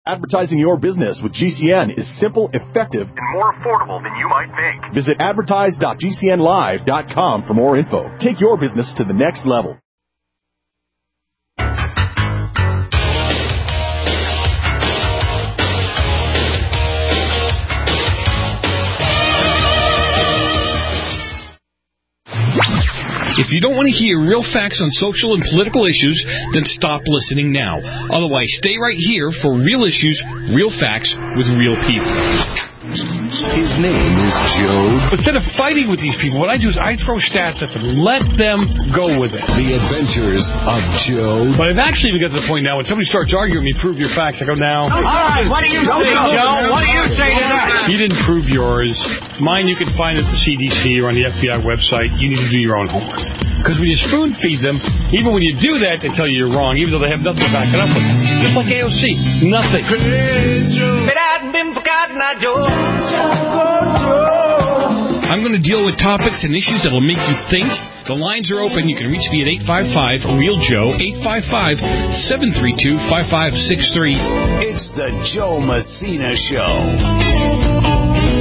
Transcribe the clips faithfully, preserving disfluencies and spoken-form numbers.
Advertising your business with G C N is simple, effective, and more affordable than you might think. Visit advertise dot g c n live dot com for more info. Take your business to the next level. If you don't want to hear real facts on social and political issues, then stop listening now. Otherwise, stay right here for real issues, real facts, with real people. His name is Joe. Instead of fighting with these people, what I do is I throw stats at them. Let them go with it. The Adventures of Joe. But I've actually got to the point now when somebody starts arguing with me, prove your facts, I go, now. All right, what do you say, Joe? What do you say to that? You didn't prove yours. Mine you can find at the C D C or on the F B I website. You need to do your own homework. Because when you spoon feed them, even when you do that, they tell you you're wrong, even though they have nothing to back it up with. Just like A O C. Nothing. I'm going to deal with topics and issues that will make you think. The lines are open. You can reach me at eight five five, real Joe, eight five five, seven three two, five five six three. It's the Joe Messina Show.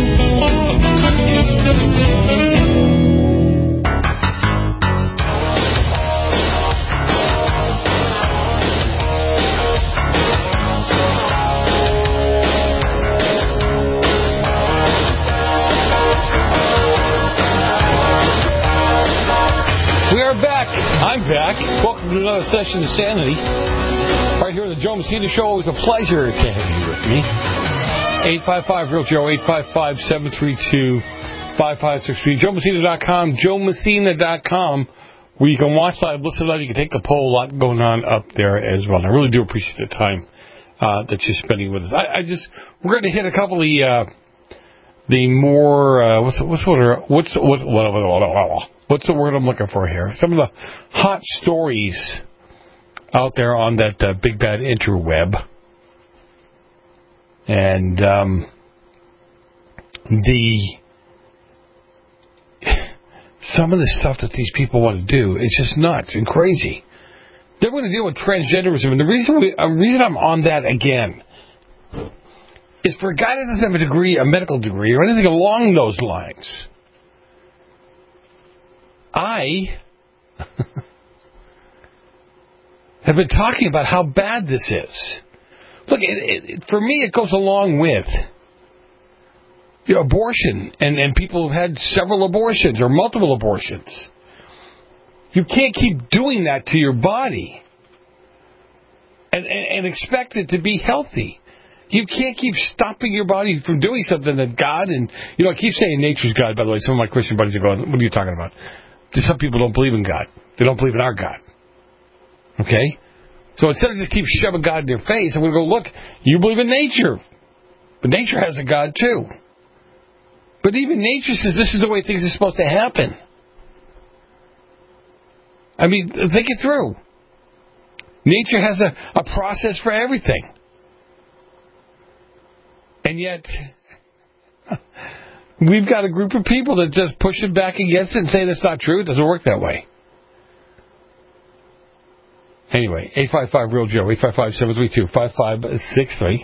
I'm back. Welcome to another session of Sanity. Right here on the Joe Messina Show. Always a pleasure to have you with me. eight five five, real Joe, eight five five, seven three two, five five six three. Joe Messina dot com, Joe Messina dot com, where you can watch live, listen live. You can take the poll. A lot going on up there as well. And I really do appreciate the time uh, that you're spending with us. I, I just, we're going to hit a couple of the, uh, the more, uh, what's, what's, what are, what's, what, what, what, what, what, What's the word I'm looking for here? Some of the hot stories out there on that uh, big bad interweb. And um, the some of the stuff that these people want to do is just nuts and crazy. They're going to deal with transgenderism. And the reason, we, uh, reason I'm on that again is for a guy that doesn't have a degree, a medical degree, or anything along those lines. I have been talking about how bad this is. Look, it, it, for me, it goes along with you know, abortion and, and people who've had several abortions or multiple abortions. You can't keep doing that to your body and, and, and expect it to be healthy. You can't keep stopping your body from doing something that God, and, you know, I keep saying nature's God, by the way. Some of my Christian buddies are going, what are you talking about? Some people don't believe in God. They don't believe in our God. Okay? So instead of just keep shoving God in their face, I'm going to go, look, you believe in nature. But nature has a God too. But even nature says this is the way things are supposed to happen. I mean, think it through. Nature has a, a process for everything. And yet, we've got a group of people that just push it back against it and say that's not true. It doesn't work that way. Anyway, eight five five, real Joe, eight five five, seven three two, five five six three.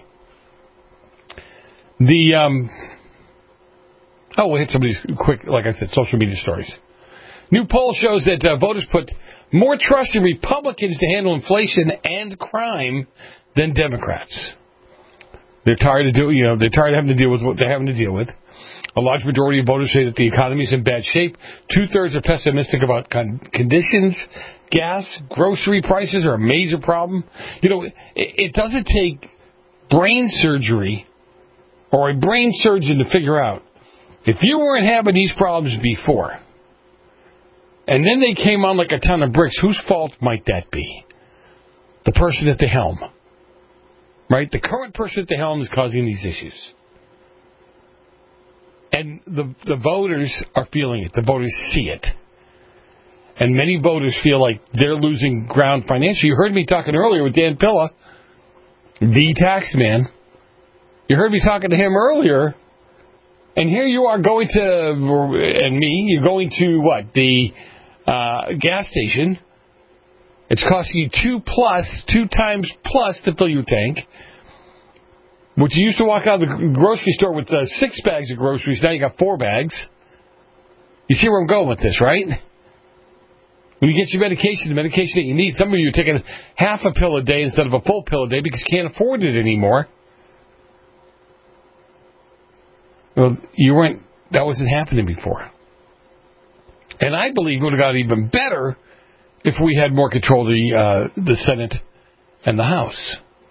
The, um, oh, we'll hit some of these quick, like I said, social media stories. New poll shows that uh, voters put more trust in Republicans to handle inflation and crime than Democrats. They're tired of doing, you know, they're tired of having to deal with what they're having to deal with. A large majority of voters say that the economy is in bad shape. Two-thirds are pessimistic about con- conditions. Gas, grocery prices are a major problem. You know, it, it doesn't take brain surgery or a brain surgeon to figure out if you weren't having these problems before, and then they came on like a ton of bricks, whose fault might that be? The person at the helm. Right? The current person at the helm is causing these issues. And the the voters are feeling it. The voters see it. And many voters feel like they're losing ground financially. You heard me talking earlier with Dan Pilla, the tax man. You heard me talking to him earlier. And here you are going to, and me, you're going to what? The uh, gas station. It's costing you two plus, two times plus to fill your tank. Which you used to walk out of the grocery store with uh, six bags of groceries. Now you got four bags. You see where I'm going with this, right? When you get your medication, the medication that you need, some of you are taking half a pill a day instead of a full pill a day because you can't afford it anymore. Well, you weren't. That wasn't happening before. And I believe it would have got even better if we had more control of the, uh, the Senate and the House.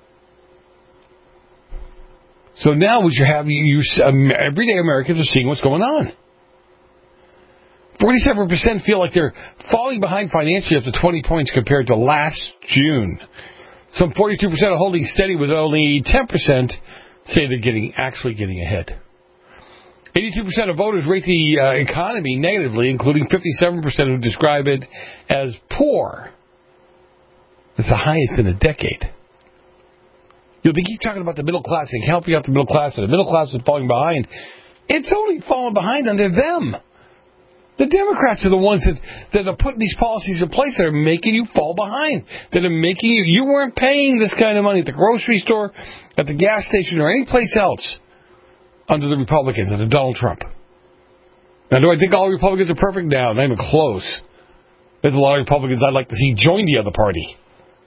So now what you have, you, you, um, everyday Americans are seeing what's going on. forty-seven percent feel like they're falling behind financially up to twenty points compared to last June. Some forty-two percent are holding steady, with only ten percent say they're getting actually getting ahead. eighty-two percent of voters rate the uh, economy negatively, including fifty-seven percent who describe it as poor. It's the highest in a decade. You know, they keep talking about the middle class and helping out the middle class, and the middle class is falling behind. It's only falling behind under them. The Democrats are the ones that, that are putting these policies in place that are making you fall behind, that are making you, you weren't paying this kind of money at the grocery store, at the gas station, or any place else under the Republicans, under Donald Trump. Now, do I think all Republicans are perfect? No, not even close. There's a lot of Republicans I'd like to see join the other party.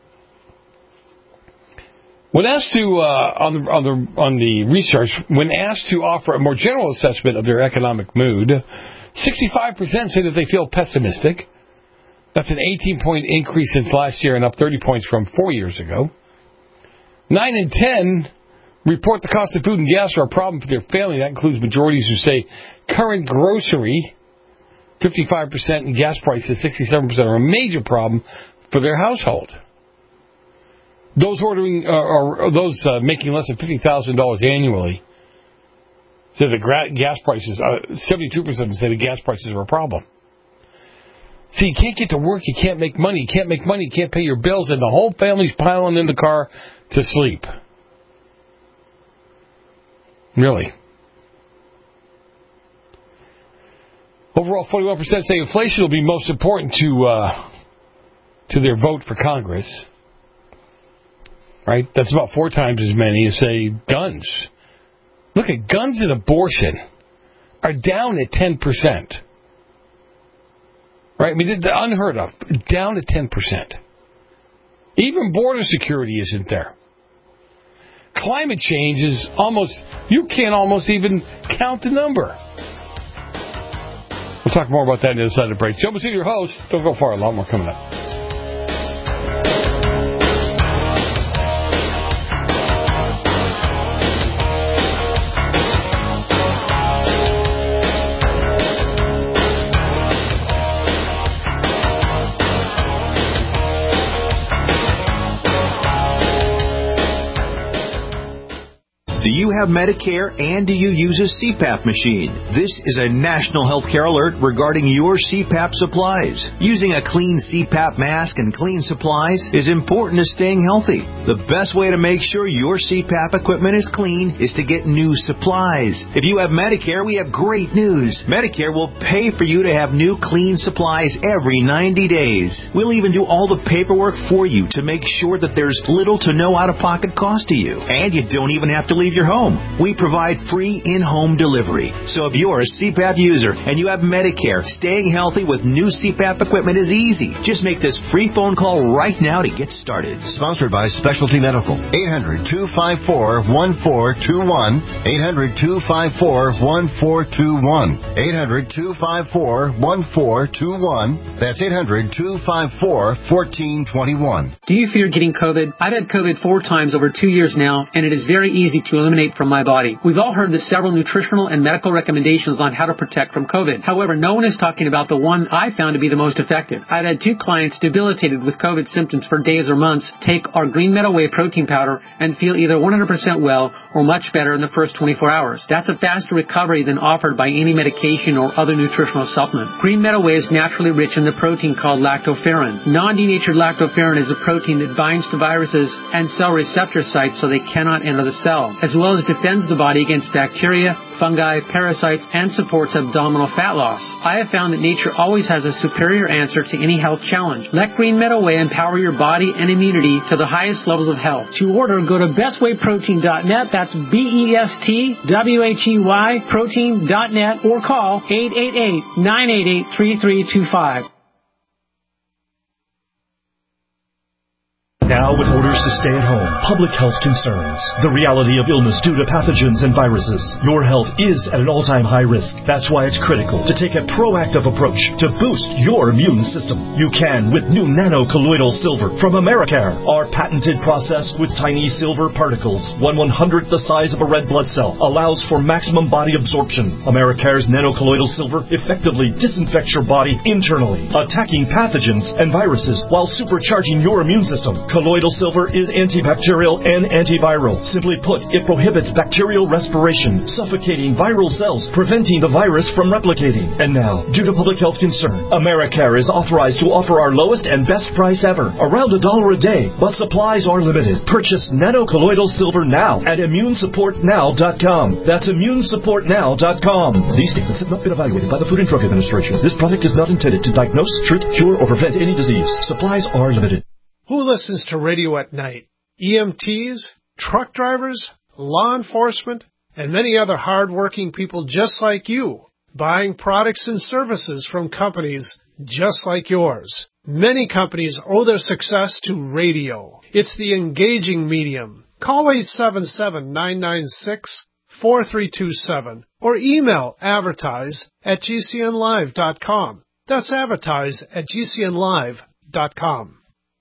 When asked to, uh, on the, on the, on the research, when asked to offer a more general assessment of their economic mood, sixty-five percent say that they feel pessimistic. That's an eighteen-point increase since last year and up thirty points from four years ago. Nine in ten report the cost of food and gas are a problem for their family. That includes majorities who say current grocery, fifty-five percent, and gas prices, sixty-seven percent, are a major problem for their household. Those ordering, uh, or those uh, making less than fifty thousand dollars annually say the gra- gas prices, uh, seventy-two percent say the gas prices are a problem. See, you can't get to work, you can't make money, you can't make money, you can't pay your bills, and the whole family's piling in the car to sleep. Really. Overall, forty-one percent say inflation will be most important to uh, to their vote for Congress. Right? That's about four times as many as say guns. Look at guns and abortion are down at ten percent. Right? I mean, it's unheard of. Down at ten percent. Even border security isn't there. Climate change is almost, you can't almost even count the number. We'll talk more about that on the other side of the break. Joe Messina, your host. Don't go far. A lot more coming up. Do you have Medicare, and do you use a C PAP machine? This is a national healthcare alert regarding your C PAP supplies. Using a clean C PAP mask and clean supplies is important to staying healthy. The best way to make sure your C PAP equipment is clean is to get new supplies. If you have Medicare, we have great news. Medicare will pay for you to have new clean supplies every ninety days. We'll even do all the paperwork for you to make sure that there's little to no out-of-pocket cost to you. And you don't even have to leave your home. We provide free in-home delivery. So if you're a C PAP user and you have Medicare, staying healthy with new C PAP equipment is easy. Just make this free phone call right now to get started. Sponsored by Specialty Medical. eight hundred, two five four, one four two one. eight hundred, two five four, one four two one. eight hundred, two five four, one four two one. That's eight hundred, two five four, one four two one. Do you fear getting COVID? I've had COVID four times over two years now, and it is very easy to eliminate from my body. We've all heard the several nutritional and medical recommendations on how to protect from COVID. However, no one is talking about the one I found to be the most effective. I've had two clients debilitated with COVID symptoms for days or months take our Green Meadow Whey protein powder and feel either one hundred percent well or much better in the first twenty-four hours. That's a faster recovery than offered by any medication or other nutritional supplement. Green Meadow Whey is naturally rich in the protein called lactoferrin. Non-denatured lactoferrin is a protein that binds to viruses and cell receptor sites so they cannot enter the cell. as well as defends the body against bacteria, fungi, parasites, and supports abdominal fat loss. I have found that nature always has a superior answer to any health challenge. Let Green Meadow Whey empower your body and immunity to the highest levels of health. To order, go to best way protein dot net. That's B E S T W H E Y protein dot net or call eight eight eight, nine eight eight, three three two five. Now with orders to stay at home, public health concerns, the reality of illness due to pathogens and viruses, your health is at an all-time high risk. That's why it's critical to take a proactive approach to boost your immune system. You can with new nano-colloidal silver from Americare. Our patented process with tiny silver particles, one one-hundredth the size of a red blood cell, allows for maximum body absorption. Americare's nano-colloidal silver effectively disinfects your body internally, attacking pathogens and viruses while supercharging your immune system. Colloidal silver is antibacterial and antiviral. Simply put, it prohibits bacterial respiration, suffocating viral cells, preventing the virus from replicating. And now, due to public health concern, Americare is authorized to offer our lowest and best price ever, around a dollar a day, but supplies are limited. Purchase nano-colloidal silver now at immune support now dot com. That's immune support now dot com. These statements have not been evaluated by the Food and Drug Administration. This product is not intended to diagnose, treat, cure, or prevent any disease. Supplies are limited. Who listens to radio at night? E M Ts, truck drivers, law enforcement, and many other hard-working people just like you, buying products and services from companies just like yours. Many companies owe their success to radio. It's the engaging medium. Call eight seven seven, nine nine six, four three two seven or email advertise at G C N live dot com. That's advertise at G C N live dot com.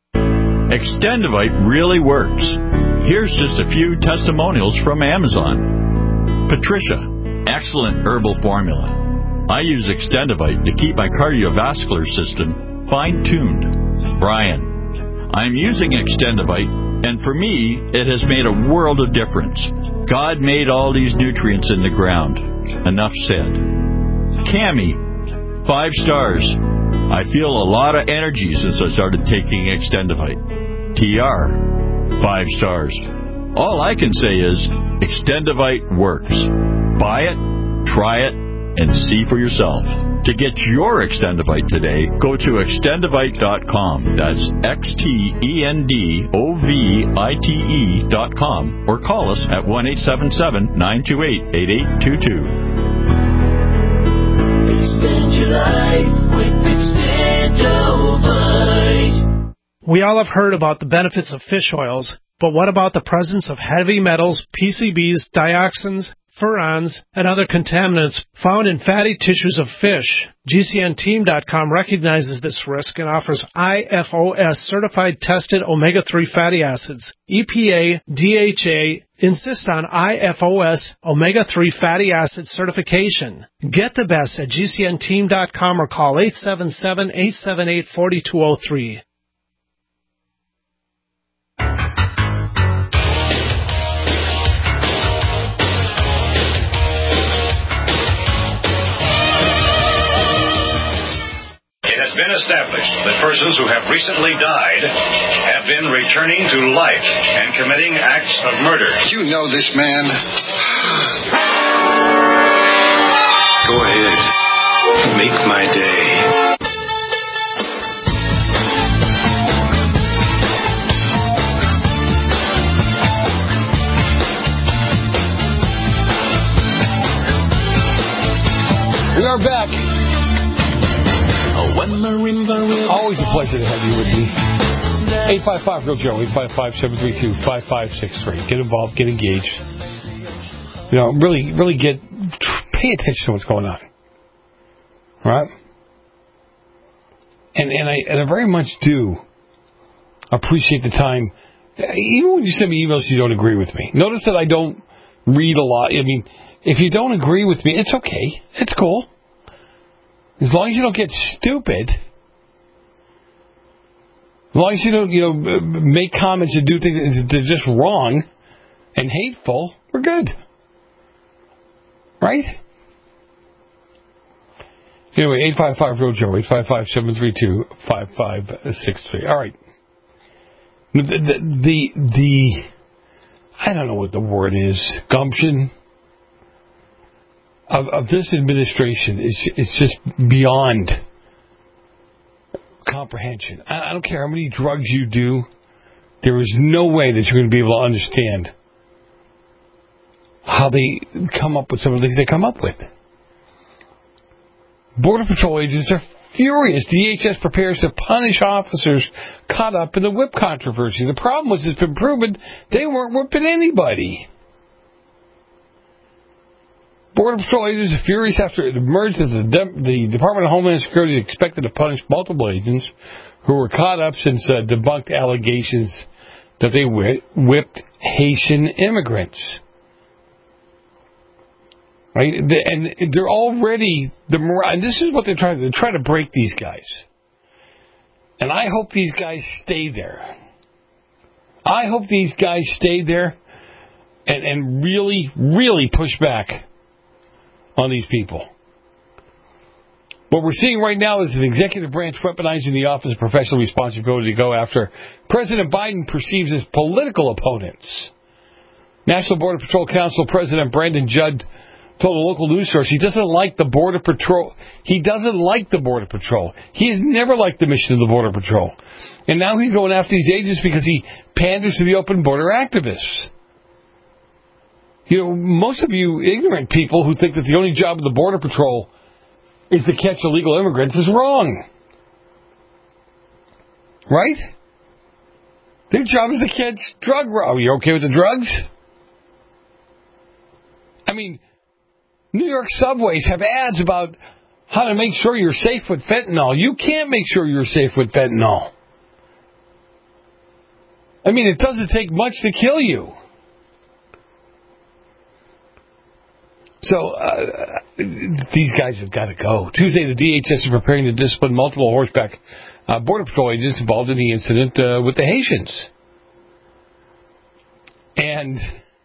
Extendivite really works. Here's just a few testimonials from Amazon. Patricia, excellent herbal formula. I use Extendivite to keep my cardiovascular system fine-tuned. Brian, I'm using Extendivite, and for me, it has made a world of difference. God made all these nutrients in the ground. Enough said. Cammie, five stars. I feel a lot of energy since I started taking Extendivite. T R, five stars. All I can say is Extendivite works. Buy it, try it, and see for yourself. To get your Extendivite today, go to extendivite dot com. That's X T E N D O V I T E dot com or call us at one eight seven seven, nine two eight, eight eight two two. Extend your life with Extendivite. We all have heard about the benefits of fish oils, but what about the presence of heavy metals, P C Bs, dioxins, furans, and other contaminants found in fatty tissues of fish? G C N team dot com recognizes this risk and offers I F O S certified tested omega three fatty acids. E P A, D H A insist on I F O S omega three fatty acid certification. Get the best at G C N team dot com or call eight seven seven, eight seven eight, four two zero three. It has been established that persons who have recently died have been returning to life and committing acts of murder. You know this man. Go ahead. Make my day. We are back. Always a pleasure to have you with me. eight five five real Joe, eight five five, seven three two, five five six three. Get involved, get engaged. You know, really, really get, pay attention to what's going on. Right? And and I and I very much do appreciate the time. Even when you send me emails, you don't agree with me. Notice that I don't read a lot. I mean, if you don't agree with me, it's okay. It's cool. As long as you don't get stupid, as long as you don't, you know, make comments and do things that are just wrong and hateful, we're good. Right? Anyway, eight five five real Joe, eight five five, seven three two, five five six three. All right. The, the, the, the I don't know what the word is, gumption of, of this administration. It's, it's just beyond comprehension. I, I don't care how many drugs you do. There is no way that you're going to be able to understand how they come up with some of the things they come up with. Border Patrol agents are furious. D H S prepares to punish officers caught up in the whip controversy. The problem was it's been proven they weren't whipping anybody. Border Patrol agents are furious after it emerged that the, De- the Department of Homeland Security is expected to punish multiple agents who were caught up since uh, debunked allegations that they whi- whipped Haitian immigrants. Right? And they're already, the and this is what they're trying to do. They're trying to break these guys. And I hope these guys stay there. I hope these guys stay there and, and really, really push back on these people. What we're seeing right now is an executive branch weaponizing the Office of Professional Responsibility to go after President Biden perceives as political opponents. National Border Patrol Council President Brandon Judd told a local news source he doesn't like the Border Patrol. He doesn't like the Border Patrol. He has never liked the mission of the Border Patrol. And now he's going after these agents because he panders to the open border activists. You know, most of you ignorant people who think that the only job of the Border Patrol is to catch illegal immigrants is wrong. Right? Their job is to catch drug... Are you okay with the drugs? I mean, New York subways have ads about how to make sure you're safe with fentanyl. You can't make sure you're safe with fentanyl. I mean, it doesn't take much to kill you. So, uh, these guys have got to go. Tuesday, the D H S is preparing to discipline multiple horseback uh, Border Patrol agents involved in the incident uh, with the Haitians. And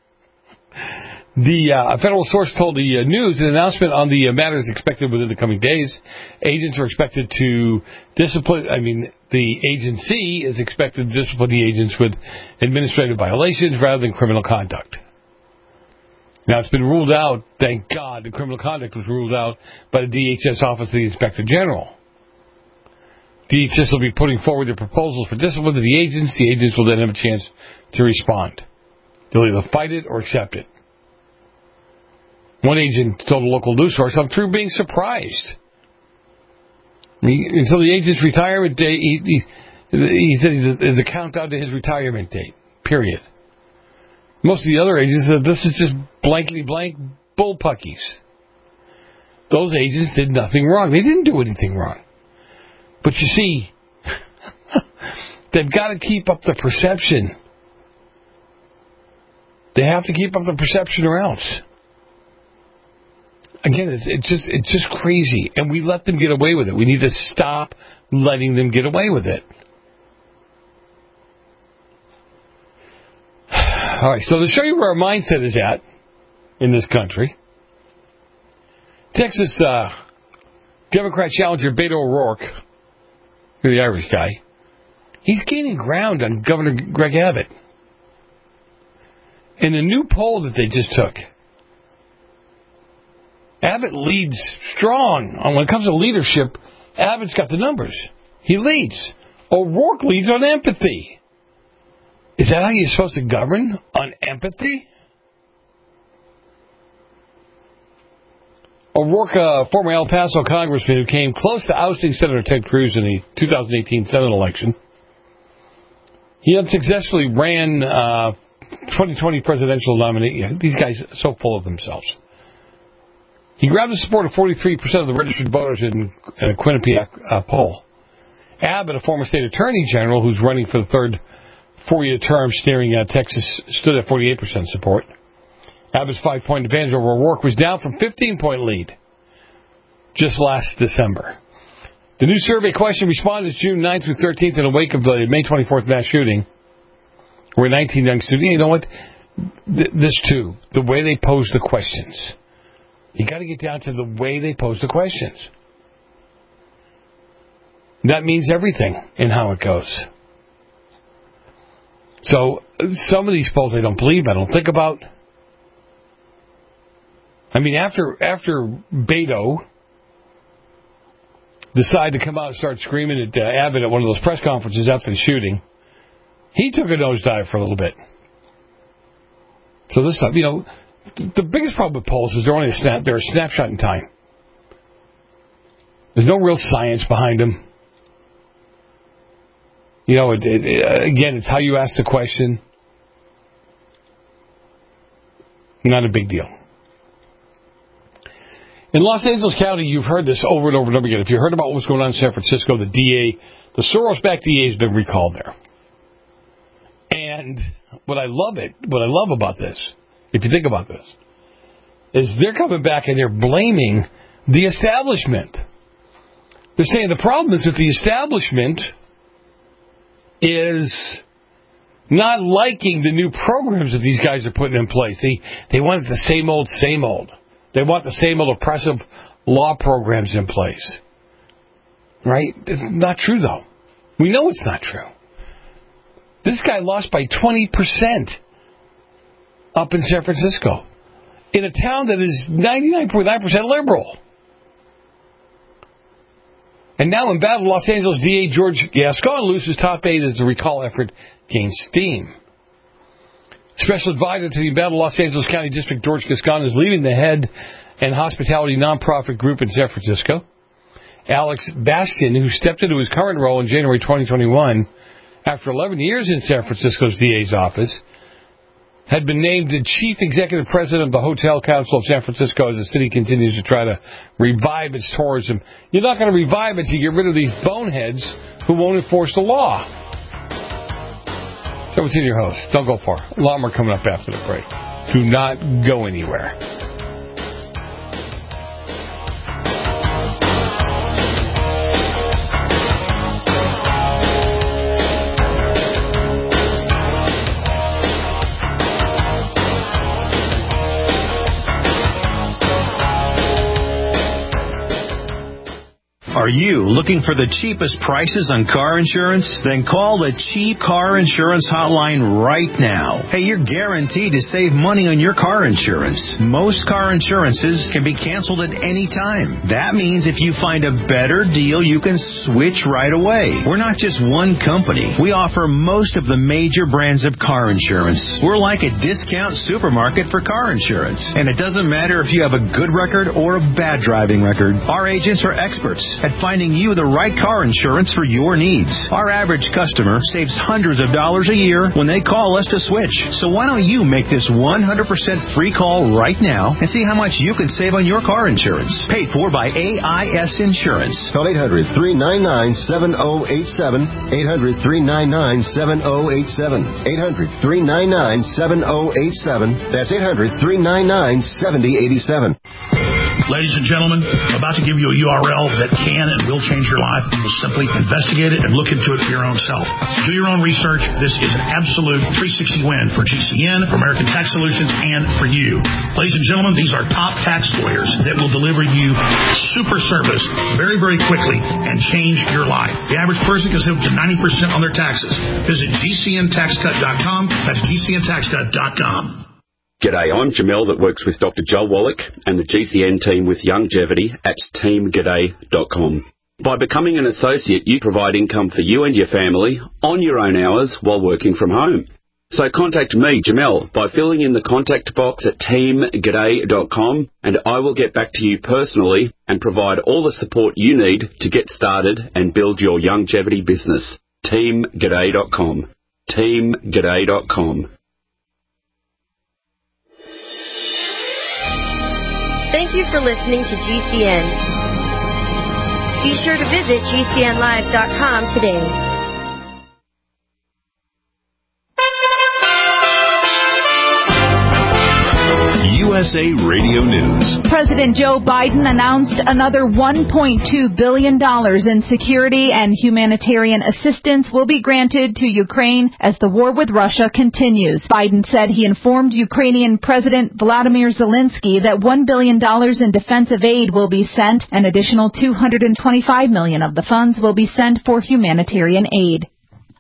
the uh, federal source told the uh, news an announcement on the uh, matter is expected within the coming days. Agents are expected to discipline, I mean, the agency is expected to discipline the agents with administrative violations rather than criminal conduct. Now, it's been ruled out, thank God, the criminal conduct was ruled out by the D H S Office of the Inspector General. D H S will be putting forward their proposals for discipline to the agents. The agents will then have a chance to respond. They'll either fight it or accept it. One agent told a local news source, I'm through being surprised. He, until the agent's retirement date, he, he, he said there's a countdown to his retirement date, period. Most of the other agents said this is just blankety blank bullpuckies. Those agents did nothing wrong. They didn't do anything wrong. But you see, they've got to keep up the perception. They have to keep up the perception or else. Again, it's, it's just it's just crazy. And we let them get away with it. We need to stop letting them get away with it. All right, so to show you where our mindset is at in this country, Texas uh, Democrat challenger Beto O'Rourke, the Irish guy, he's gaining ground on Governor Greg Abbott. In a new poll that they just took, Abbott leads strong. On when it comes to leadership, Abbott's got the numbers. He leads. O'Rourke leads on empathy. Is that how you're supposed to govern? On empathy? O'Rourke, a former El Paso congressman who came close to ousting Senator Ted Cruz in the two thousand eighteen Senate election, he unsuccessfully ran uh, twenty twenty presidential nominee. These guys are so full of themselves. He grabbed the support of forty-three percent of the registered voters in a Quinnipiac uh, poll. Abbott, a former state attorney general who's running for the third four-year term steering uh, Texas, stood at forty-eight percent support. Abbott's five-point advantage over O'Rourke was down from fifteen-point lead just last December. The new survey question respondents June ninth through thirteenth in the wake of the May twenty-fourth mass shooting, where nineteen young students, you know what, Th- this too, the way they pose the questions. You got to get down to the way they pose the questions. That means everything in how it goes. So some of these polls I don't believe, I don't think about. I mean, after after Beto decided to come out and start screaming at uh, Abbott at one of those press conferences after the shooting, he took a nosedive for a little bit. So this stuff, you know, the biggest problem with polls is they're only a snap, they're a snapshot in time. There's no real science behind them. You know, it, it, again, it's how you ask the question. Not a big deal. In Los Angeles County, you've heard this over and over and over again. If you heard about what was going on in San Francisco, the D A, the Soros-backed D A has been recalled there. And what I love it, what I love about this, if you think about this, is they're coming back and they're blaming the establishment. They're saying the problem is that the establishment is not liking the new programs that these guys are putting in place. They they want the same old, same old. They want the same old oppressive law programs in place. Right? Not true, though. We know it's not true. This guy lost by twenty percent up in San Francisco, in a town that is ninety-nine point nine percent liberal. And now in battle, Los Angeles D A George Gascon loses top aide as the recall effort gains steam. Special advisor to the embattled Los Angeles County District, George Gascon, is leaving the head and hospitality nonprofit group in San Francisco. Alex Bastian, who stepped into his current role in January twenty twenty-one after eleven years in San Francisco's D A's office, had been named the chief executive president of the Hotel Council of San Francisco as the city continues to try to revive its tourism. You're not going to revive it to get rid of these boneheads who won't enforce the law. So what's in your host? Don't go far. A lot more coming up after the break. Do not go anywhere. Are you looking for the cheapest prices on car insurance? Then call the Cheap Car Insurance Hotline right now. Hey, you're guaranteed to save money on your car insurance. Most car insurances can be canceled at any time. That means if you find a better deal, you can switch right away. We're not just one company. We offer most of the major brands of car insurance. We're like a discount supermarket for car insurance. And it doesn't matter if you have a good record or a bad driving record. Our agents are experts at finding you the right car insurance for your needs. Our average customer saves hundreds of dollars a year when they call us to switch. So why don't you make this one hundred percent free call right now and see how much you can save on your car insurance. Paid for by A I S Insurance. Call eight hundred, three nine nine, seven oh eight seven. eight hundred, three nine nine, seven oh eight seven. eight hundred, three nine nine, seven oh eight seven. That's eight hundred, three nine nine, seven oh eight seven. Ladies and gentlemen, I'm about to give you a U R L that can and will change your life. You will simply investigate it and look into it for your own self. Do your own research. This is an absolute three sixty win for G C N, for American Tax Solutions, and for you. Ladies and gentlemen, these are top tax lawyers that will deliver you super service very, very quickly and change your life. The average person can save up to ninety percent on their taxes. Visit G C N tax cut dot com. That's G C N tax cut dot com. G'day, I'm Jamel that works with Doctor Joel Wallach and the G C N team with Longevity at team g'day dot com. By becoming an associate, you provide income for you and your family on your own hours while working from home. So contact me, Jamel, by filling in the contact box at team g'day dot com, and I will get back to you personally and provide all the support you need to get started and build your longevity business. team g'day dot com. team g'day dot com. Thank you for listening to G C N. Be sure to visit G C N live dot com today. U S A Radio News. President Joe Biden announced another one point two billion dollars in security and humanitarian assistance will be granted to Ukraine as the war with Russia continues. Biden said he informed Ukrainian President Vladimir Zelensky that one billion dollars in defensive aid will be sent. An additional two hundred twenty-five million dollars of the funds will be sent for humanitarian aid.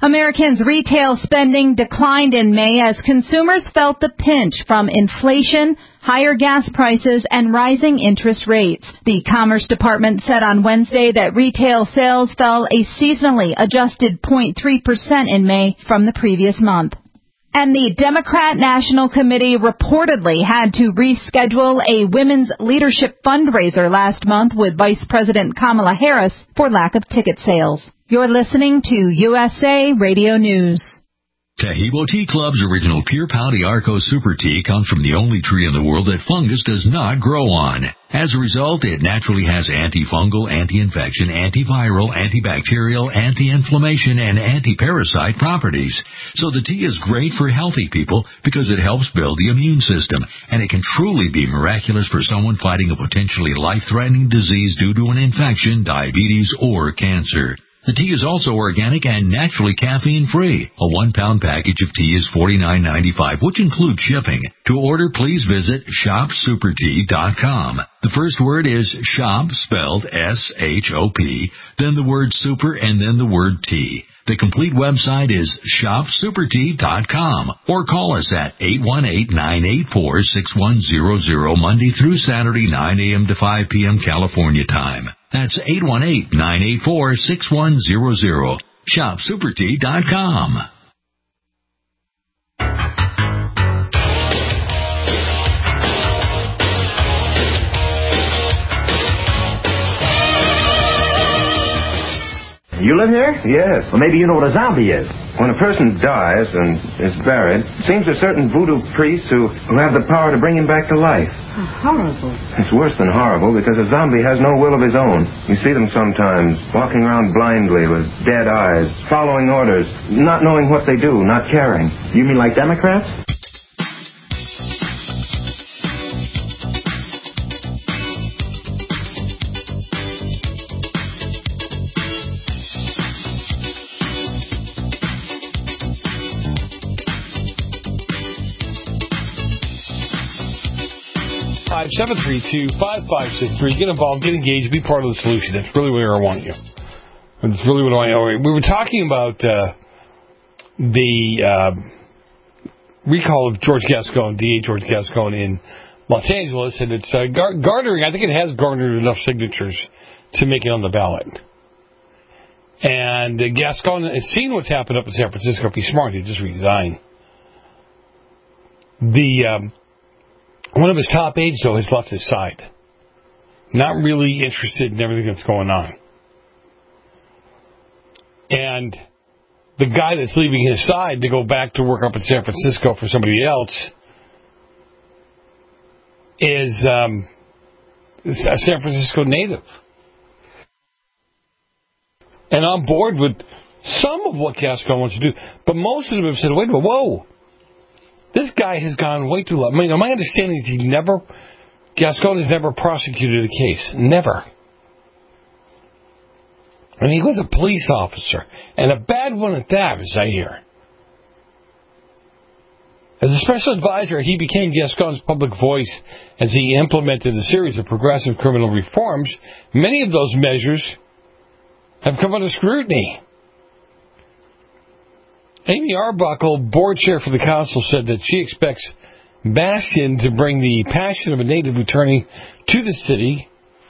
Americans' retail spending declined in May as consumers felt the pinch from inflation, higher gas prices, and rising interest rates. The Commerce Department said on Wednesday that retail sales fell a seasonally adjusted zero point three percent in May from the previous month. And the Democrat National Committee reportedly had to reschedule a women's leadership fundraiser last month with Vice President Kamala Harris for lack of ticket sales. You're listening to U S A Radio News. Tahibo Tea Club's original Pure Pau Arco Super Tea comes from the only tree in the world that fungus does not grow on. As a result, it naturally has antifungal, anti-infection, antiviral, antibacterial, anti-inflammation, and anti-parasite properties. So the tea is great for healthy people because it helps build the immune system, and it can truly be miraculous for someone fighting a potentially life-threatening disease due to an infection, diabetes, or cancer. The tea is also organic and naturally caffeine-free. A one-pound package of tea is forty-nine ninety-five, which includes shipping. To order, please visit shop super tea dot com. The first word is shop, spelled S H O P, then the word super, and then the word tea. The complete website is shop super tea dot com, or call us at eight one eight, nine eight four, six one zero zero Monday through Saturday, nine a.m. to five p.m. California time. That's eight one eight, nine eight four, six one zero zero. shop super tea dot com. You live here? Yes. Well, maybe you know what a zombie is. When a person dies and is buried, it seems a certain voodoo priests who, who have the power to bring him back to life. How horrible. It's worse than horrible because a zombie has no will of his own. You see them sometimes walking around blindly with dead eyes, following orders, not knowing what they do, not caring. You mean like Democrats? seven three two, five five six three. Get involved, get engaged, be part of the solution. That's really where I want you. That's really what I want. We were talking about uh, the uh, recall of George Gascon, D A George Gascon in Los Angeles, and it's uh, gar- garnering, I think it has garnered enough signatures to make it on the ballot. And uh, Gascon has seen what's happened up in San Francisco. If he's smart, he'd just resign. The... Um, One of his top aides, though, has left his side. Not really interested in everything that's going on. And the guy that's leaving his side to go back to work up in San Francisco for somebody else is um, a San Francisco native. And on board with some of what Gascon wants to do. But most of them have said, wait a minute, whoa. This guy has gone way too low. I mean, my understanding is he never, Gascon has never prosecuted a case. Never. I mean, he was a police officer, and a bad one at that, as I hear. As a special advisor, he became Gascon's public voice as he implemented a series of progressive criminal reforms. Many of those measures have come under scrutiny. Amy Arbuckle, board chair for the council, said that she expects Baskin to bring the passion of a native returning to the city.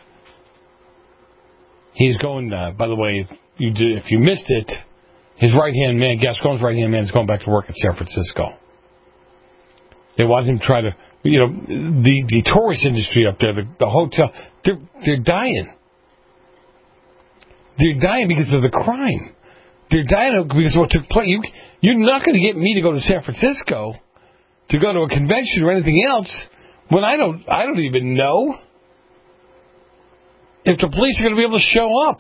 He's going, uh, by the way, if you, did, if you missed it, his right-hand man, Gascon's right-hand man, is going back to work in San Francisco. They want him to try to, you know, the, the tourist industry up there, the, the hotel, they're, they're dying. They're dying because of the crime. They're dying because of what took place. You, you're not going to get me to go to San Francisco to go to a convention or anything else when I don't I don't even know if the police are going to be able to show up.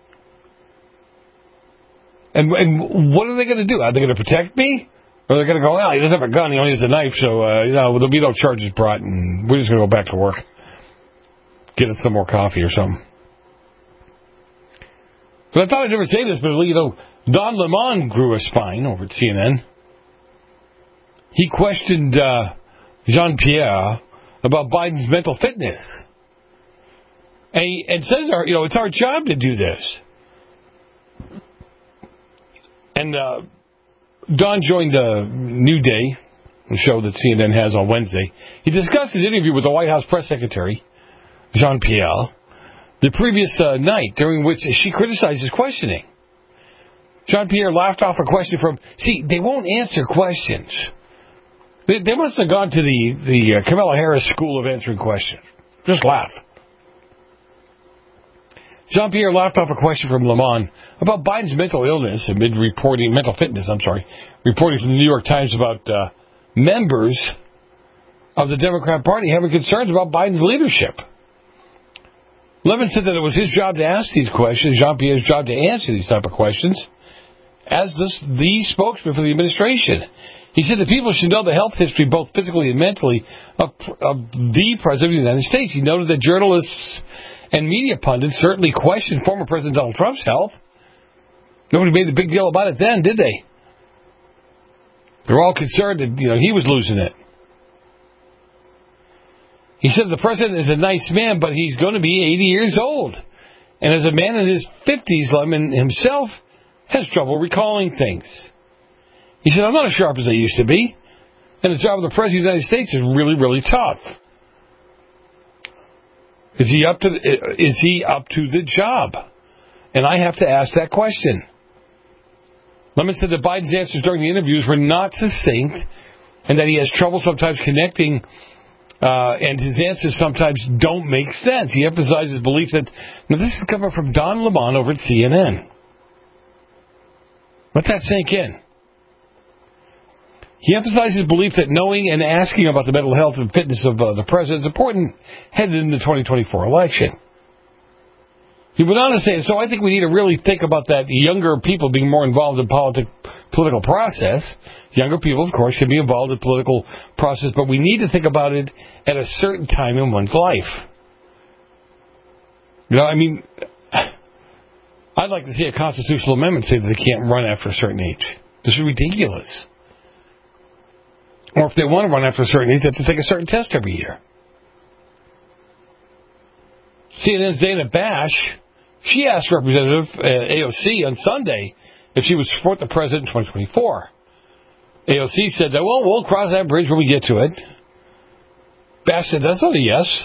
And, and what are they going to do? Are they going to protect me? Or are they going to go, well, he doesn't have a gun, he only has a knife, so uh, you know, there'll be no charges brought, and we're just going to go back to work. Get us some more coffee or something. But I thought I'd never say this, but, you know, Don Lemon grew a spine over at C N N. He questioned uh, Jean-Pierre about Biden's mental fitness. And, he, and says, our, you know, it's our job to do this. And And uh, Don joined uh, New Day, a show that C N N has on Wednesday. He discussed his interview with the White House press secretary, Jean-Pierre, the previous uh, night, during which she criticized his questioning. Jean-Pierre laughed off a question from... See, they won't answer questions. They, they must have gone to the, the uh, Kamala Harris School of Answering Questions. Just laugh. Jean-Pierre laughed off a question from Lamont about Biden's mental illness amid reporting... Mental fitness, I'm sorry. Reporting from the New York Times about uh, members of the Democrat Party having concerns about Biden's leadership. Levin said that it was his job to ask these questions, Jean-Pierre's job to answer these type of questions, as this, the spokesman for the administration. He said that people should know the health history, both physically and mentally, of, of the President of the United States. He noted that journalists and media pundits certainly questioned former President Donald Trump's health. Nobody made a big deal about it then, did they? They were all concerned that, you know, he was losing it. He said the president is a nice man, but he's going to be eighty years old. And as a man in his fifties, Lemon himself has trouble recalling things. He said, I'm not as sharp as I used to be. And the job of the President of the United States is really, really tough. Is he up to is he up to the job? And I have to ask that question. Lemon said that Biden's answers during the interviews were not succinct and that he has trouble sometimes connecting uh, and his answers sometimes don't make sense. He emphasized his belief that, now this is coming from Don Lemon over at C N N. Let that sink in. He emphasized his belief that knowing and asking about the mental health and fitness of uh, the president is important headed into the twenty twenty-four election. He went on to say, so I think we need to really think about that younger people being more involved in politic, political process. Younger people, of course, should be involved in political process, but we need to think about it at a certain time in one's life. You know, I mean, I'd like to see a constitutional amendment say that they can't run after a certain age. This is ridiculous. Or if they want to run after a certain age, they have to take a certain test every year. C N N's Dana Bash, she asked Representative uh, A O C on Sunday if she would support the president in twenty twenty-four. A O C said that, well, we'll cross that bridge when we get to it. Bash said, that's not a yes.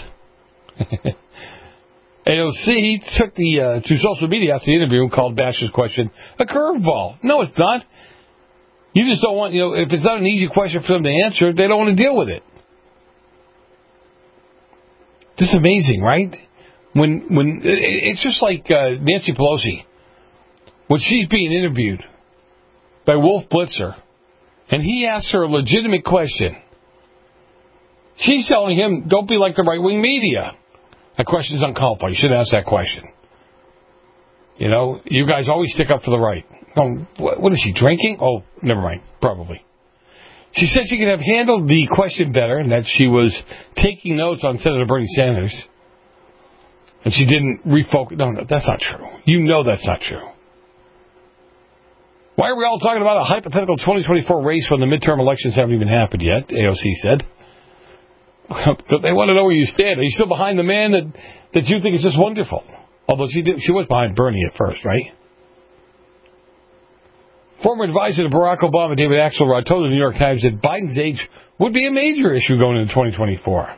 A O C took the uh, to social media after the interview and called Bash's question a curveball. No, it's not. You just don't want, you know, if it's not an easy question for them to answer, they don't want to deal with it. This is amazing, right? When when it's just like uh, Nancy Pelosi, when she's being interviewed by Wolf Blitzer, and he asks her a legitimate question, she's telling him, don't be like the right-wing media. That question is uncalled for. You shouldn't ask that question. You know, you guys always stick up for the right. Oh, what is she, drinking? Oh, never mind. Probably. She said she could have handled the question better and that she was taking notes on Senator Bernie Sanders. And she didn't refocus. No, no, that's not true. You know that's not true. Why are we all talking about a hypothetical twenty twenty-four race when the midterm elections haven't even happened yet, A O C said. Because they want to know where you stand. Are you still behind the man that, that you think is just wonderful? Although she did, she was behind Bernie at first, right? Former advisor to Barack Obama, David Axelrod, told the New York Times that Biden's age would be a major issue going into twenty twenty-four.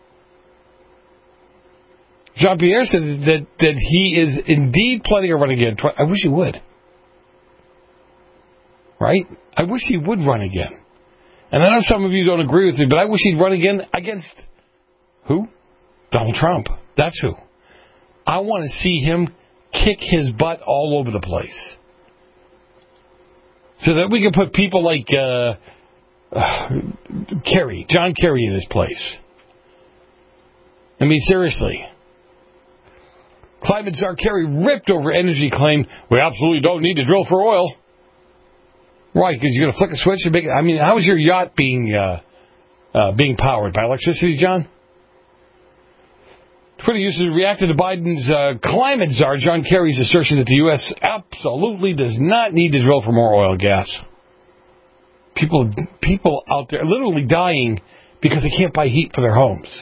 Jean-Pierre said that, that he is indeed planning to run again. I wish he would. Right? I wish he would run again. And I know some of you don't agree with me, but I wish he'd run again against who? Donald Trump. That's who. I want to see him kick his butt all over the place. So that we can put people like uh, uh, Kerry, John Kerry in his place. I mean, seriously. Climate czar Kerry ripped over energy claim, we absolutely don't need to drill for oil. Right, because you're going to flick a switch and make it. I mean, how is your yacht being uh, uh, being powered? By electricity, John? Twitter users reacted to Biden's uh, climate czar, John Kerry's assertion that the U S absolutely does not need to drill for more oil and gas. People, people out there literally dying because they can't buy heat for their homes.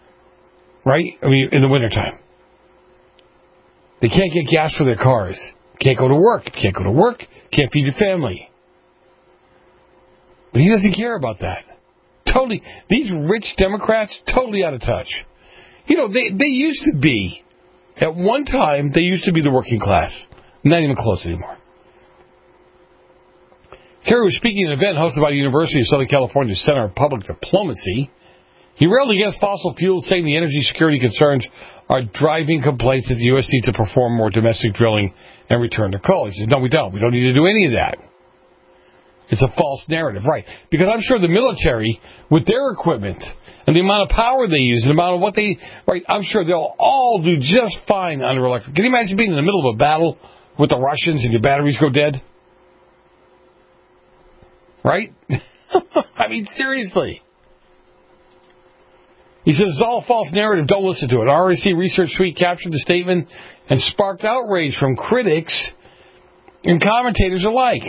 Right? I mean, in the wintertime. They can't get gas for their cars. Can't go to work. Can't go to work. Can't feed your family. But he doesn't care about that. Totally. These rich Democrats, totally out of touch. You know, they, they used to be, at one time, they used to be the working class. Not even close anymore. Kerry was speaking at an event hosted by the University of Southern California Center of Public Diplomacy. He railed against fossil fuels, saying the energy security concerns are driving complaints that the U S needs to perform more domestic drilling and return to coal. He says, no, we don't. We don't need to do any of that. It's a false narrative, right? Because I'm sure the military, with their equipment and the amount of power they use, and the amount of what they, right, I'm sure they'll all do just fine under electric. Can you imagine being in the middle of a battle with the Russians and your batteries go dead? Right? I mean, seriously. He says, it's all a false narrative. Don't listen to it. R S C Research Suite captured the statement and sparked outrage from critics and commentators alike.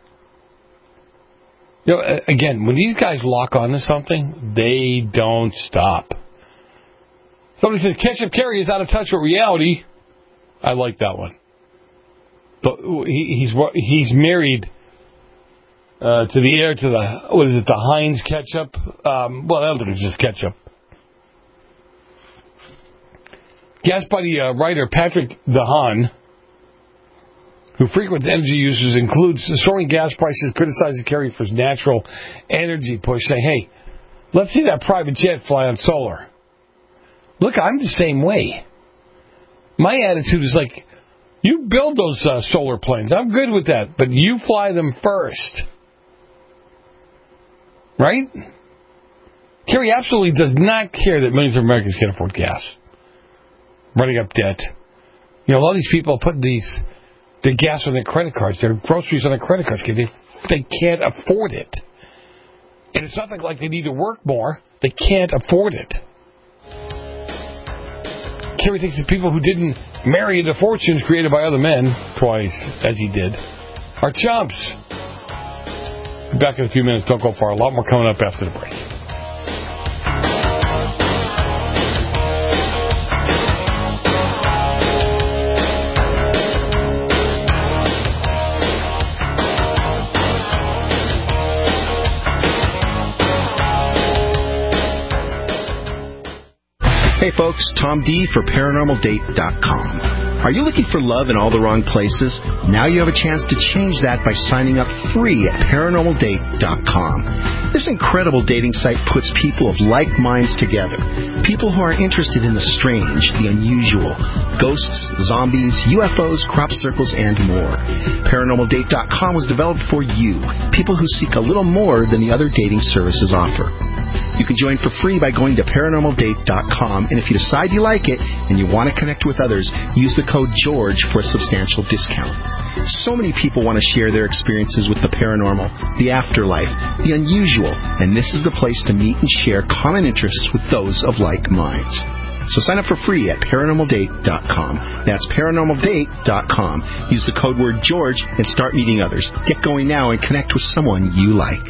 You know, again, when these guys lock on to something, they don't stop. Somebody says, Ketchup Kerry is out of touch with reality. I like that one. But he, he's he's married uh, to the heir to the, what is it, the Heinz ketchup? Um, well, I don't think it's just ketchup. Gas Buddy uh, writer Patrick DeHaan, who frequents energy users, includes soaring gas prices, criticizing Kerry for his natural energy push, saying, hey, let's see that private jet fly on solar. Look, I'm the same way. My attitude is like, you build those uh, solar planes. I'm good with that, but you fly them first. Right? Kerry absolutely does not care that millions of Americans can't afford gas. Running up debt. You know, a lot of these people are putting these, their gas on their credit cards, their groceries on their credit cards, because they, they can't afford it. And it's not like they need to work more. They can't afford it. Kerry thinks that people who didn't marry into fortunes created by other men, twice, as he did, are chumps. Back in a few minutes. Don't go far. A lot more coming up after the break. Hey folks, Tom D for paranormal date dot com. Are you looking for love in all the wrong places? Now you have a chance to change that by signing up free at paranormal date dot com. This incredible dating site puts people of like minds together. People who are interested in the strange, the unusual, ghosts, zombies, U F Os, crop circles, and more. paranormal date dot com was developed for you, people who seek a little more than the other dating services offer. You can join for free by going to paranormal date dot com, and if you decide you like it and you want to connect with others, use the code George for a substantial discount. So many people want to share their experiences with the paranormal, the afterlife, the unusual, and this is the place to meet and share common interests with those of like minds. So sign up for free at paranormal date dot com. That's paranormal date dot com. Use the code word George and start meeting others. Get going now and connect with someone you like.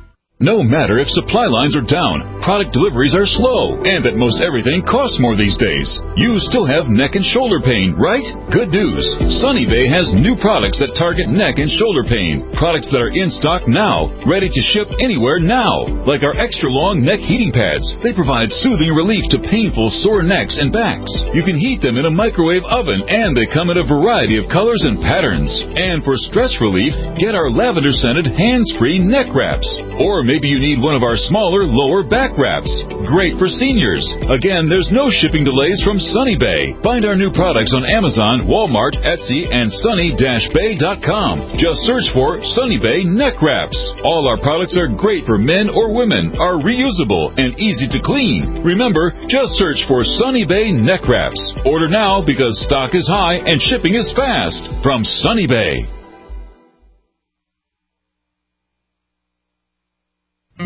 No matter if supply lines are down, product deliveries are slow, and that most everything costs more these days, you still have neck and shoulder pain, right? Good news. Sunny Bay has new products that target neck and shoulder pain. Products that are in stock now, ready to ship anywhere now. Like our extra long neck heating pads. They provide soothing relief to painful sore necks and backs. You can heat them in a microwave oven, and they come in a variety of colors and patterns. And for stress relief, get our lavender-scented hands-free neck wraps. Or maybe you need one of our smaller lower back wraps. Great for seniors. Again, there's no shipping delays from Sunny Bay. Find our new products on Amazon, Walmart, Etsy, and sunny dash bay dot com. Just search for Sunny Bay neck wraps. All our products are great for men or women, are reusable, and easy to clean. Remember, just search for Sunny Bay neck wraps. Order now because stock is high and shipping is fast. From Sunny Bay.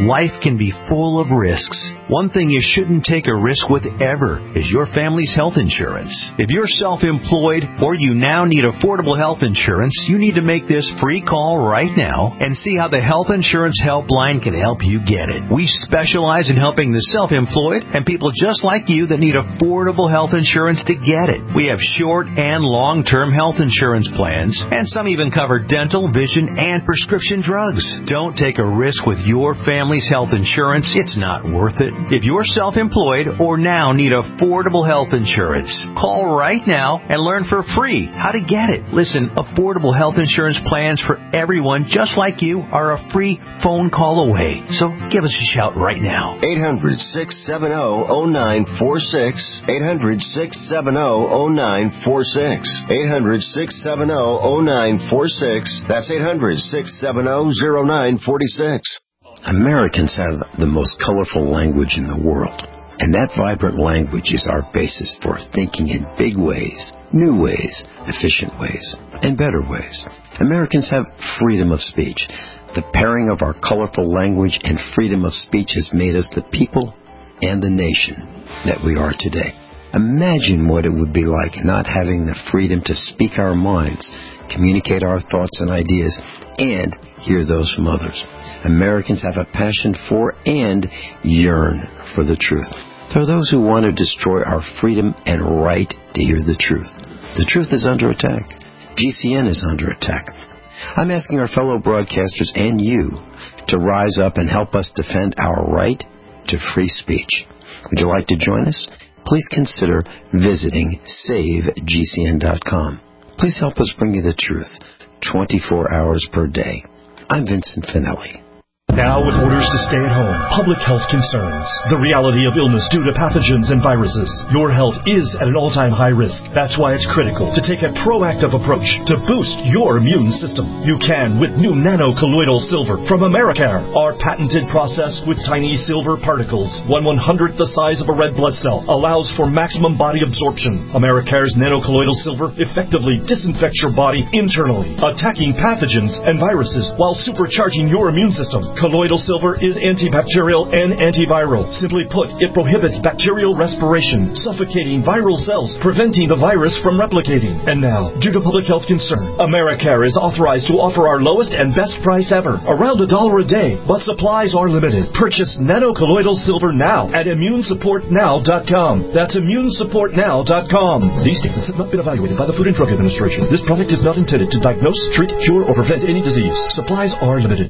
Life can be full of risks. One thing you shouldn't take a risk with ever is your family's health insurance. If you're self-employed or you now need affordable health insurance, you need to make this free call right now and see how the Health Insurance Helpline can help you get it. We specialize in helping the self-employed and people just like you that need affordable health insurance to get it. We have short and long-term health insurance plans, and some even cover dental, vision, and prescription drugs. Don't take a risk with your family's health insurance. It's not worth it. If you're self-employed or now need affordable health insurance, call right now and learn for free how to get it. Listen, affordable health insurance plans for everyone just like you are a free phone call away. So give us a shout right now. eight hundred, six seven zero, zero nine four six. eight hundred, six seven zero, zero nine four six. eight hundred, six seven zero, zero nine four six. That's eight hundred, six seven zero, zero nine four six. Americans have the most colorful language in the world. And that vibrant language is our basis for thinking in big ways, new ways, efficient ways, and better ways. Americans have freedom of speech. The pairing of our colorful language and freedom of speech has made us the people and the nation that we are today. Imagine what it would be like not having the freedom to speak our minds, communicate our thoughts and ideas, and hear those from others. Americans have a passion for and yearn for the truth. There are those who want to destroy our freedom and right to hear the truth. The truth is under attack. G C N is under attack. I'm asking our fellow broadcasters and you to rise up and help us defend our right to free speech. Would you like to join us? Please consider visiting save G C N dot com. Please help us bring you the truth twenty-four hours per day. I'm Vincent Finelli. Now, with orders to stay at home, public health concerns, the reality of illness due to pathogens and viruses, your health is at an all-time high risk. That's why it's critical to take a proactive approach to boost your immune system. You can with new nano-colloidal silver from Americare. Our patented process with tiny silver particles, one one-hundredth the size of a red blood cell, allows for maximum body absorption. Americare's nano-colloidal silver effectively disinfects your body internally, attacking pathogens and viruses while supercharging your immune system. Colloidal silver is antibacterial and antiviral. Simply put, it prohibits bacterial respiration, suffocating viral cells, preventing the virus from replicating. And now, due to public health concern, Americare is authorized to offer our lowest and best price ever, around a dollar a day, but supplies are limited. Purchase nano-colloidal silver now at immune support now dot com. That's immune support now dot com. These statements have not been evaluated by the Food and Drug Administration. This product is not intended to diagnose, treat, cure, or prevent any disease. Supplies are limited.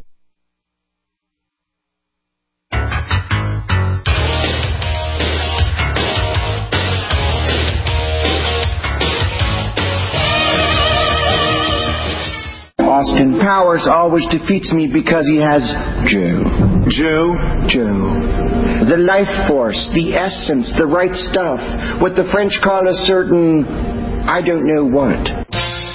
Austin Powers always defeats me because he has Joe. Joe? Joe. The life force, the essence, the right stuff. What the French call a certain, I don't know what.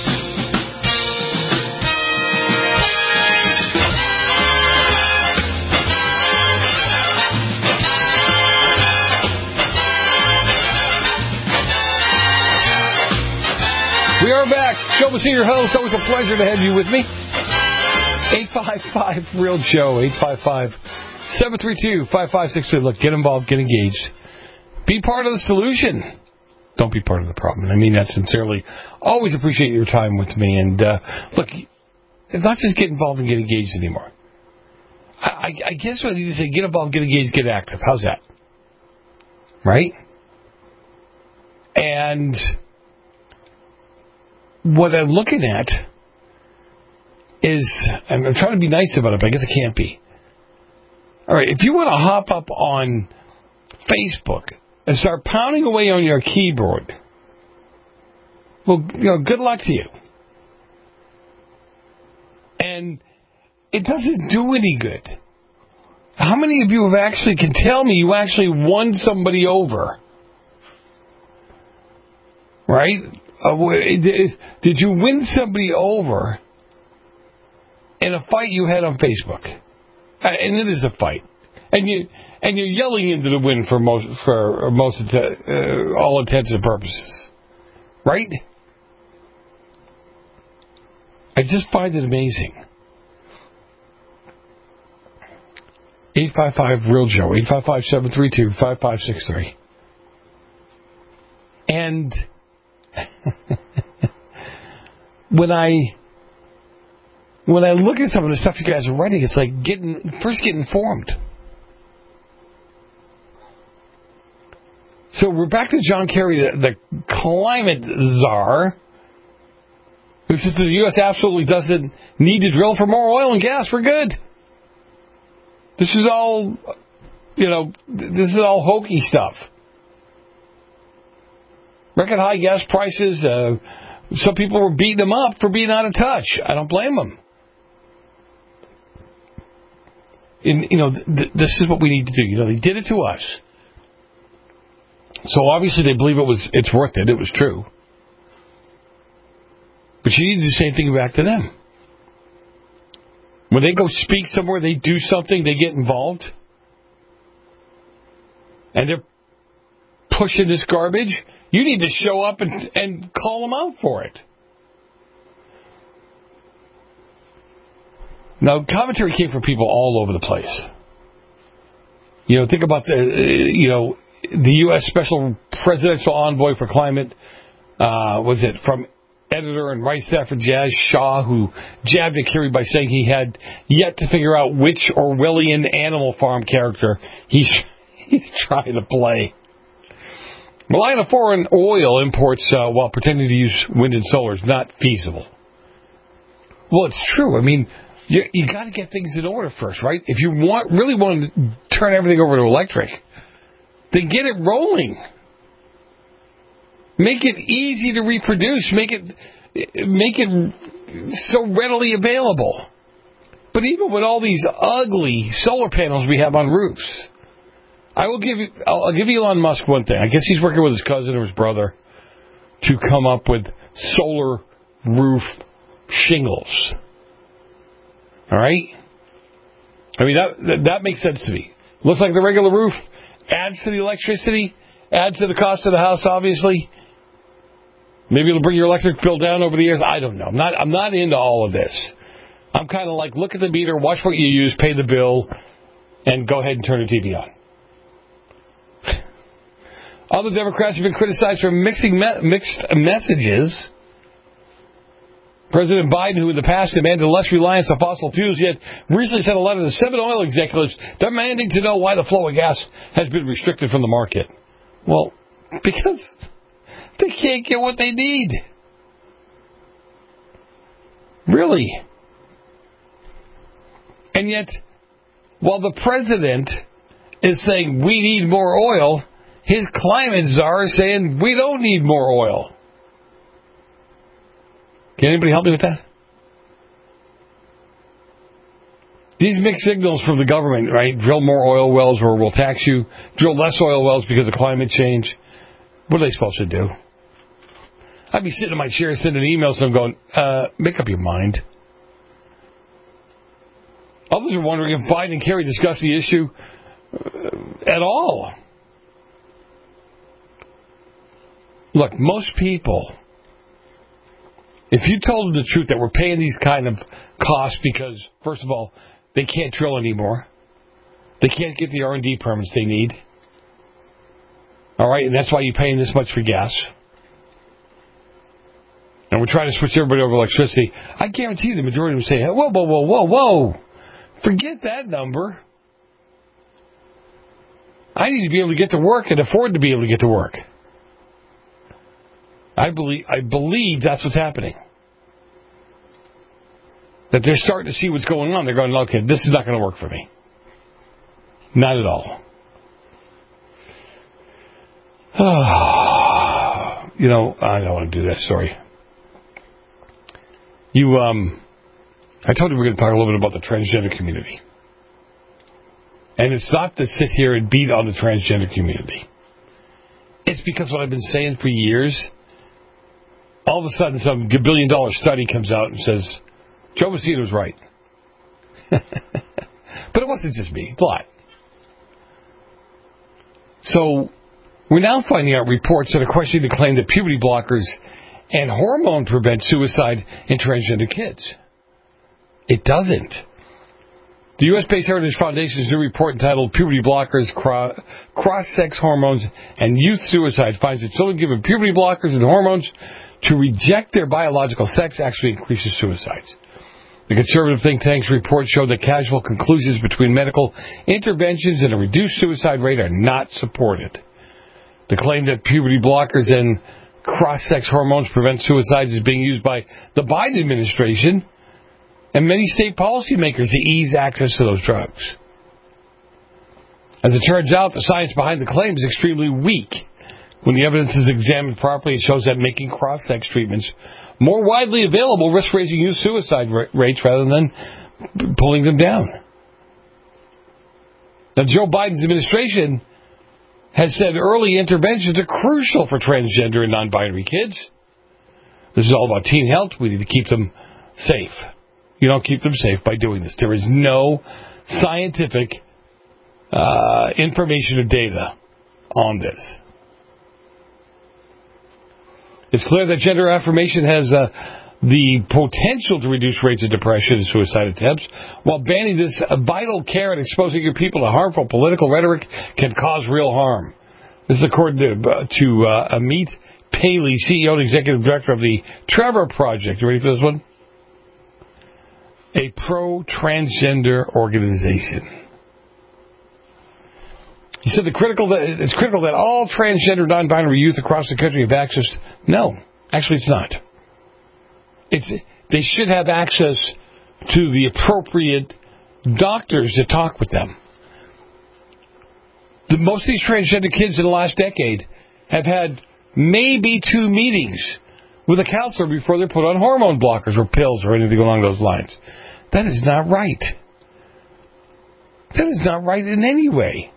We are back. Joe Messina, host. Always a pleasure to have you with me. eight five five, real Joe. eight five five, seven three two, five five six two. Look, get involved, get engaged. Be part of the solution. Don't be part of the problem. I mean that sincerely. Always appreciate your time with me. And, uh, look, it's not just get involved and get engaged anymore. I, I, I guess what I need to say, get involved, get engaged, get active. How's that? Right? And what I'm looking at is, and I'm trying to be nice about it, but I guess I can't be. All right, if you want to hop up on Facebook and start pounding away on your keyboard, well, you know, good luck to you. And it doesn't do any good. How many of you have actually can tell me you actually won somebody over? Right? Uh, did you win somebody over in a fight you had on Facebook? Uh, and it is a fight, and you and you're yelling into the wind for most for most uh, all intents and purposes, right? I just find it amazing eight five five, real Joe, eight five five, seven three two, five five six three. And when I when I look at some of the stuff you guys are writing, it's like getting first get informed. So we're back to John Kerry, the, the climate czar, who says that the U S absolutely doesn't need to drill for more oil and gas. We're good. This is all, you know, this is all hokey stuff. Record high gas prices. Uh, some people were beating them up for being out of touch. I don't blame them. And, you know, th- this is what we need to do. You know, they did it to us. So obviously they believe it was it's worth it. It was true. But you need to do the same thing back to them. When they go speak somewhere, they do something, they get involved. And they're pushing this garbage. You need to show up and, and call them out for it. Now, commentary came from people all over the place. You know, think about the, you know, the U S Special Presidential Envoy for Climate, uh, was it from editor and right staffer Jazz Shaw, who jabbed at Kerry by saying he had yet to figure out which Orwellian Animal Farm character he's, he's trying to play. Relying on foreign oil imports uh, while pretending to use wind and solar is not feasible. Well, it's true. I mean, you, you got to get things in order first, right? If you want really want to turn everything over to electric, then get it rolling. Make it easy to reproduce. Make it make it so readily available. But even with all these ugly solar panels we have on roofs, I will give I'll, I'll give Elon Musk one thing. I guess he's working with his cousin or his brother to come up with solar roof shingles. All right? I mean, that, that that makes sense to me. Looks like the regular roof, adds to the electricity, adds to the cost of the house, obviously. Maybe it'll bring your electric bill down over the years. I don't know. I'm not I'm not into all of this. I'm kind of like, look at the meter, watch what you use, pay the bill, and go ahead and turn the T V on. Other Democrats have been criticized for mixing me- mixed messages. President Biden, who in the past demanded less reliance on fossil fuels, yet recently sent a letter to seven oil executives demanding to know why the flow of gas has been restricted from the market. Well, because they can't get what they need. Really. And yet, while the president is saying we need more oil, his climate czar is saying we don't need more oil. Can anybody help me with that? These mixed signals from the government, right? Drill more oil wells or we'll tax you. Drill less oil wells because of climate change. What are they supposed to do? I'd be sitting in my chair sending emails to them going, uh, make up your mind. Others are wondering if Biden and Kerry discussed the issue uh, at all. Look, most people, if you told them the truth that we're paying these kind of costs because, first of all, they can't drill anymore. They can't get the R and D permits they need. All right, and that's why you're paying this much for gas. And we're trying to switch everybody over to electricity. I guarantee you the majority would say, whoa, whoa, whoa, whoa, whoa. Forget that number. I need to be able to get to work and afford to be able to get to work. I believe I believe that's what's happening. That they're starting to see what's going on. They're going, okay, this is not going to work for me. Not at all. You know, I don't want to do that story. You, um, I told you we we're going to talk a little bit about the transgender community. And it's not to sit here and beat on the transgender community. It's because what I've been saying for years, all of a sudden some billion dollar study comes out and says, Joe Messina was right. But it wasn't just me. It's a lot. So we're now finding out reports that are questioning the claim that puberty blockers and hormone prevent suicide in transgender kids. It doesn't. The U S-based Heritage Foundation's new report entitled Puberty Blockers, Cross-Sex Hormones, and Youth Suicide finds that children given puberty blockers and hormones to reject their biological sex actually increases suicides. The conservative think tank's report showed that casual conclusions between medical interventions and a reduced suicide rate are not supported. The claim that puberty blockers and cross-sex hormones prevent suicides is being used by the Biden administration and many state policymakers to ease access to those drugs. As it turns out, the science behind the claim is extremely weak. When the evidence is examined properly, it shows that making cross-sex treatments more widely available risks raising youth suicide rates rather than pulling them down. Now, Joe Biden's administration has said early interventions are crucial for transgender and non-binary kids. This is all about teen health. We need to keep them safe. You don't keep them safe by doing this. There is no scientific uh, information or data on this. It's clear that gender affirmation has uh, the potential to reduce rates of depression and suicide attempts, while banning this uh, vital care and exposing your people to harmful political rhetoric can cause real harm. This is according to, uh, to uh, Amit Paley, C E O and Executive Director of the Trevor Project. You ready for this one? A pro-transgender organization. He said the critical that it's critical that all transgender non-binary youth across the country have access. No, actually it's not. It's they should have access to the appropriate doctors to talk with them. The, most of these transgender kids in the last decade have had maybe two meetings with a counselor before they're put on hormone blockers or pills or anything along those lines. That is not right. That is not right in any way.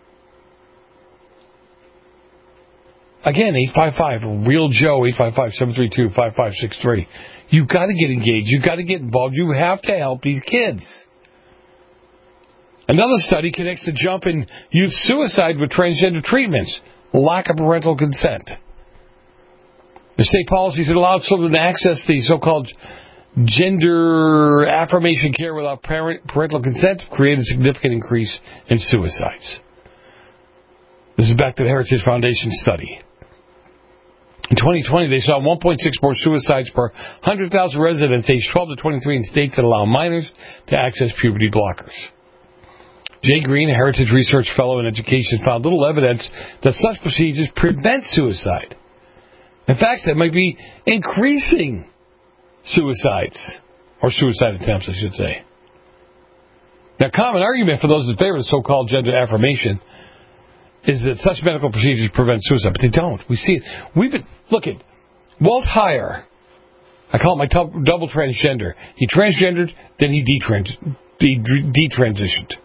Again, eight five five, Real Joe, eight five five, seven three two, five five six three. You've got to get engaged. You've got to get involved. You have to help these kids. Another study connects the jump in youth suicide with transgender treatments, lack of parental consent. The state policies that allow children to access the so-called gender affirmation care without parent, parental consent create a significant increase in suicides. This is back to the Heritage Foundation study. In twenty twenty, they saw one point six more suicides per one hundred thousand residents aged twelve to twenty-three in states that allow minors to access puberty blockers. Jay Green, a Heritage Research Fellow in Education, found little evidence that such procedures prevent suicide. In fact, that might be increasing suicides, or suicide attempts, I should say. Now, common argument for those in favor of so-called gender affirmation is that such medical procedures prevent suicide, but they don't. We see it. We've been, look at Walt Heyer. I call him my t- double transgender. He transgendered, then he detrans- de- detransitioned.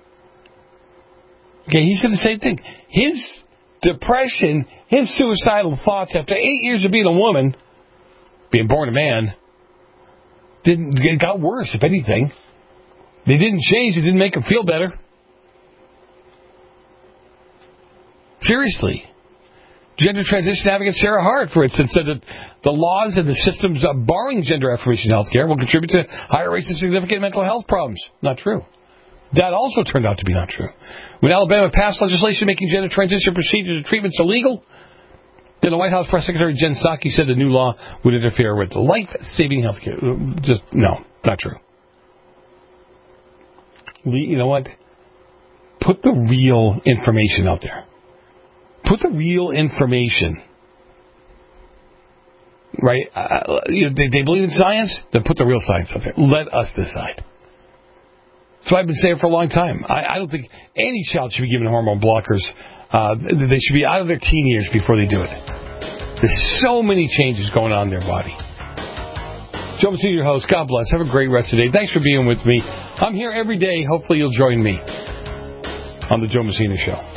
Okay, he said the same thing. His depression, his suicidal thoughts after eight years of being a woman, being born a man, didn't it got worse, if anything. They didn't change. It didn't make him feel better. Seriously. Gender transition advocate Sarah Hart, for instance, said that the laws and the systems of barring gender affirmation health care will contribute to higher rates of significant mental health problems. Not true. That also turned out to be not true. When Alabama passed legislation making gender transition procedures and treatments illegal, then the White House Press Secretary Jen Psaki said the new law would interfere with life-saving health care. Just, no, not true. You know what? Put the real information out there. Put the real information. Right? Uh, you know, they, they believe in science? Then put the real science out there. Let us decide. That's what I've been saying for a long time. I, I don't think any child should be given hormone blockers. Uh, they should be out of their teen years before they do it. There's so many changes going on in their body. Joe Messina, your host. God bless. Have a great rest of the day. Thanks for being with me. I'm here every day. Hopefully you'll join me on the Joe Messina Show.